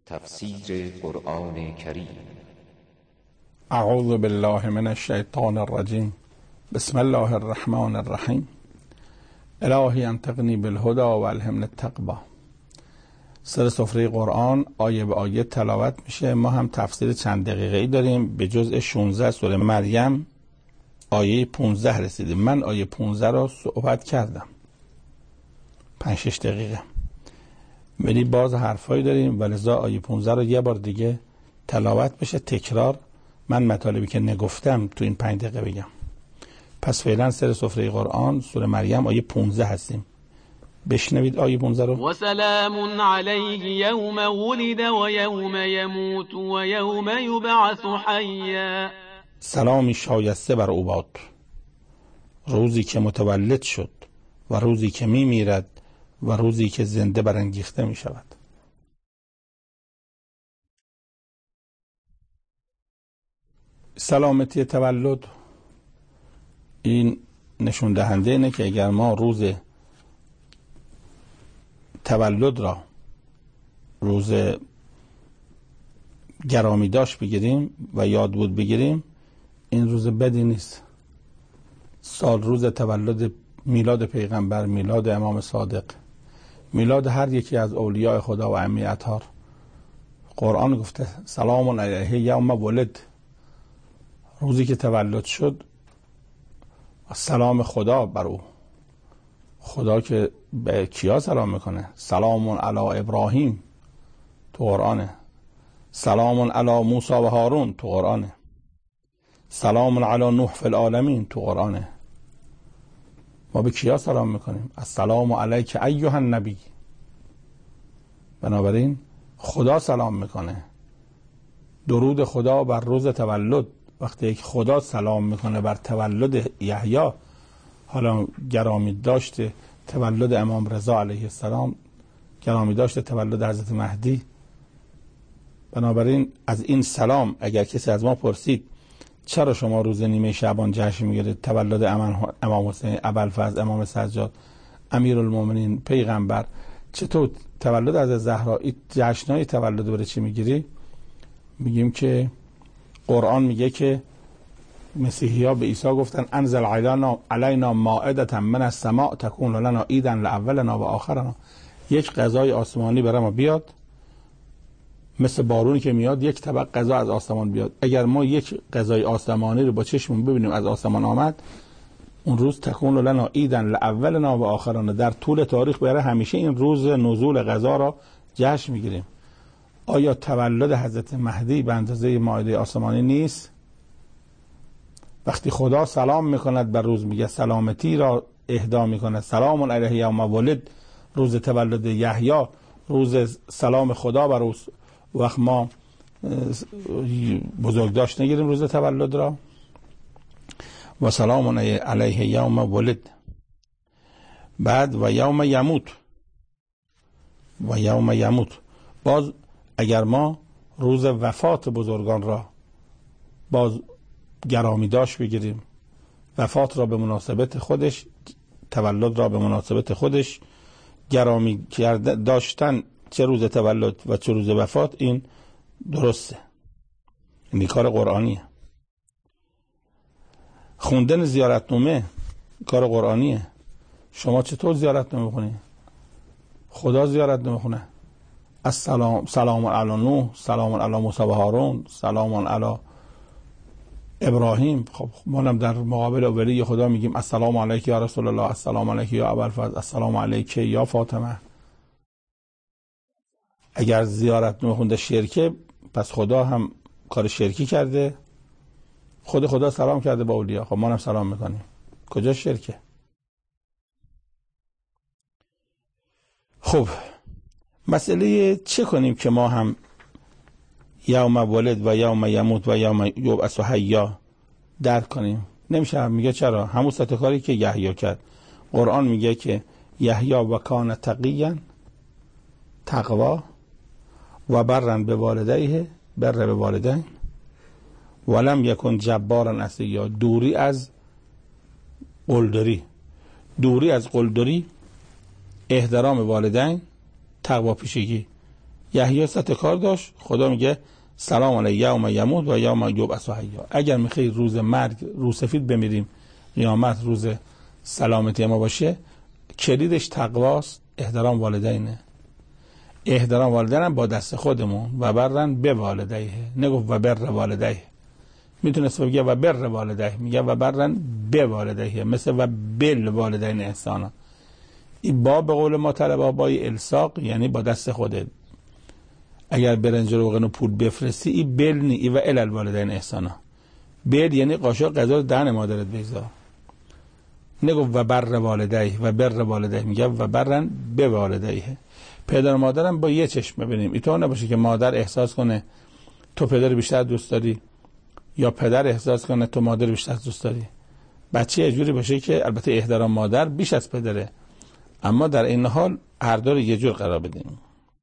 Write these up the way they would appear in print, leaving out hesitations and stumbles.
تفسیر قرآن کریم. اعوذ بالله من الشیطان الرجیم. بسم الله الرحمن الرحیم. الهی انطقنی بالهدی و الهمنی التقوی. سر سفره قرآن آیه به آیه تلاوت میشه. ما هم تفسیر چند دقیقه‌ای داریم. به جزء 16 سوره مریم آیه 15 رسیدیم. من آیه 15 را صحبت کردم 5-6 دقیقه، ولی باز حرفایی داریم، ولذا آیه 15 رو یه بار دیگه تلاوت بشه، تکرار. من مطالبی که نگفتم تو این 5 دقیقه بگم. پس فعلا سر سفره قرآن سوره مریم آیه 15 هستیم. بشنوید آیه 15 رو. و سلام علیه یوم ولد و یوم یموت و یوم یبعث حیا. سلامی شایسته بر او باد، روزی که متولد شد و روزی که میمیرد و روزی که زنده برانگیخته می شود. سلامتی تولد این نشون دهنده اینه که اگر ما روز تولد را روز گرامی داشت بگیریم و یاد بود بگیریم، این روز بدی نیست. سال روز تولد، میلاد پیغمبر، میلاد امام صادق، میلاد هر یکی از اولیاء خدا و ائمه اطهار. قرآن گفته سلام علیه یوم ولد، روزی که تولد شد سلام خدا بر او. خدا که به کیا سلام میکنه؟ سلام علی ابراهیم تو قرآنه، سلام علی موسی و هارون تو قرآنه، سلام علی نوح فی العالمین تو قرآنه. ما به کیا سلام میکنیم؟ السلام علیک ایها النبی. بنابراین خدا سلام میکنه. درود خدا بر روز تولد. وقتی یک خدا سلام میکنه بر تولد یحیی، حالا گرامی داشته تولد امام رضا علیه السلام، گرامی داشته تولد حضرت مهدی. بنابراین از این سلام اگر کسی از ما پرسید چرا شما روز نیمه شعبان جشن میگیرید تولد امام حسین، ابوالفضل، امام سجاد، امیرالمومنین، پیغمبر، چطور تولد از زهرا، این جشنای تولد برای چی میگیری؟ میگیم که قرآن میگه که مسیحی ها به عیسی گفتن انزل علینا مائدة من السماء تکون لنا عیدا لاولنا و آخرنا. یک غذای آسمانی برای ما بیاد، مثل بارونی که میاد یک طبق غذا از آسمان بیاد. اگر ما یک غذای آسمانی رو با چشمون ببینیم از آسمان آمد، اون روز تکون لنا عیدا لاولنا و آخرنا. در طول تاریخ برای همیشه این روز نزول غذا را جشن میگیریم. آیا تولد حضرت مهدی به اندازه مائده آسمانی نیست؟ وقتی خدا سلام میکند بر روز، میگه سلامتی را اهدا میکنه، سلام علیه یوم ولد، روز تولد یحیی، روز سلام خدا بر روز. وقت ما بزرگداشت نگیریم روز تولد را. و سلام علیه یوم ولد. بعد و یوم یموت، و یوم یموت. باز اگر ما روز وفات بزرگان را باز گرامی داشت بگیریم، وفات را به مناسبت خودش، تولد را به مناسبت خودش گرامی داشتن، چه روز تولد و چه روز وفات، این درسته. این کار قرآنیه. خوندن زیارتنامه کار قرآنیه. شما چطور زیارتنامه می‌خونی؟ خدا زیارتنامه می‌خونه. سلام علی نوح، سلام علی موسی و هارون، سلام علی ابراهیم. خب ما هم در مقابل ولی خدا میگیم السلام علیک یا رسول الله، السلام علیک یا ابوالفضل، السلام علیک یا فاطمه. اگر زیارتنامه خونده شرکه، پس خدا هم کار شرکی کرده. خدا سلام کرده با اولیا، خب ما هم سلام میکنیم. کجا شرکه؟ خب مسئله چه کنیم که ما هم یوم ولد و یوم یموت و یوم یبعث حیا درک کنیم؟ نمیشه. میگه چرا؟ همون سطح کاری که یحیی کرد. قرآن میگه که یحیی و کان تقیا، تقوا، و برا به والدیه، بر به والدین، ولم یکن جبارا عصیا. دوری از قلدری، دوری از قلدری، احترام والدین، تقوا پیشگی. یحیی 100 کار داشت، خدا میگه سلام علی یوم یموت و یوم یبعث حیا. اگر میخوای روز مرگ روسفید بمیریم، قیامت روز سلامتی ما باشه، کلیدش تقواست، احترام والدینه. احترام والدین با دست خودمون و برن به والدیه، نگفت و بر والدیه. میتونست بگه و بر والدیه، میگه و برن به والدیه، مثل و بل والدین احسانا. این با به قول ما طلبه بای الساق، یعنی با دست خودت. اگر برنج روغن و پول بفرستی، این بل نی، ای و ال والدین احسانا. بل یعنی قاشق غذا دهن مادرت بذار. نگفت و بر والدیه و بر والدیه، میگه و برن به والدیه. پدر و مادرم با یه چشم ببینیم. اینطور نباشه که مادر احساس کنه تو پدر بیشتر دوست داری، یا پدر احساس کنه تو مادر بیشتر دوست داری. بچه یه جوری باشه که البته احترام مادر بیش از پدره، اما در این حال هر دو رو یه جور قرار بدیم.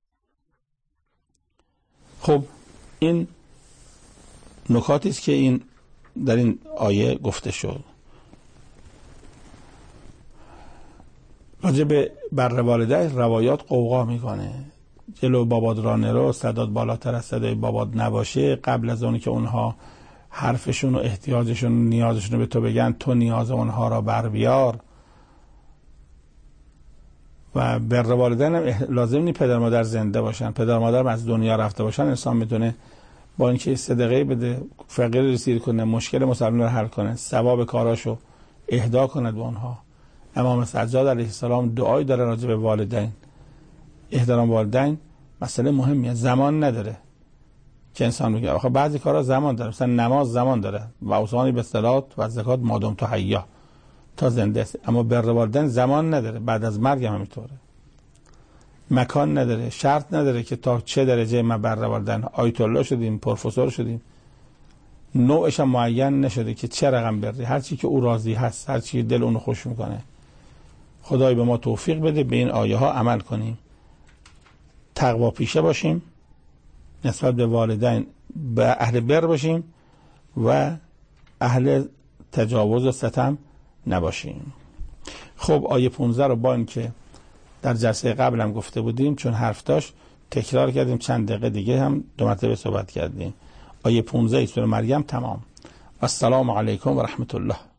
خب این نکاتی است که این در این آیه گفته شد. راجع به بر والدین روایات قوقا میکنه. جلو بابات را نرو، صدات بالاتر از صدای بابات نباشه. قبل از اونی که اونها حرفشون و احتیاجشون و نیازشون رو به تو بگن، تو نیاز اونها را بر بیار. و بر والدین هم لازم نیست پدر مادر زنده باشن، پدر مادر از دنیا رفته باشن، انسان میتونه با اینکه صدقه بده، فقیر رسید کنه، مشکل مسلمان رو حل کنه، ثواب کاراشو اهدا کنه به اونها. امام سجاد علیه السلام دعای داره راجع به والدین. احترام والدین مسئله مهمیه، زمان نداره که انسان بگه آخه بعضی کارا زمان داره، مثلا نماز زمان داره، و اوصانی به صلات و زکات مادام تو حیا، تا زنده است. اما بر والدین زمان نداره، بعد از مرگ هم همینطوره. مکان نداره، شرط نداره که تا چه درجه ما بر والدین آیت الله شدیم، پروفسور شدیم، نوعش هم معین نشده که چه رقم بری، هر چی که او راضی هست، هر چی دل اونو خوش میکنه. خدای به ما توفیق بده به این آیه ها عمل کنیم، تقوا پیشه باشیم، نسبت به والدین به اهل بر باشیم و اهل تجاوز و ستم نباشیم. خب آیه 15 رو با این که در جلسه قبل هم گفته بودیم، چون حرف داشت تکرار کردیم، چند دقیقه دیگه هم دو مرتبه صحبت کردیم. آیه 15 سوره مریم تمام. السلام علیکم و رحمت الله.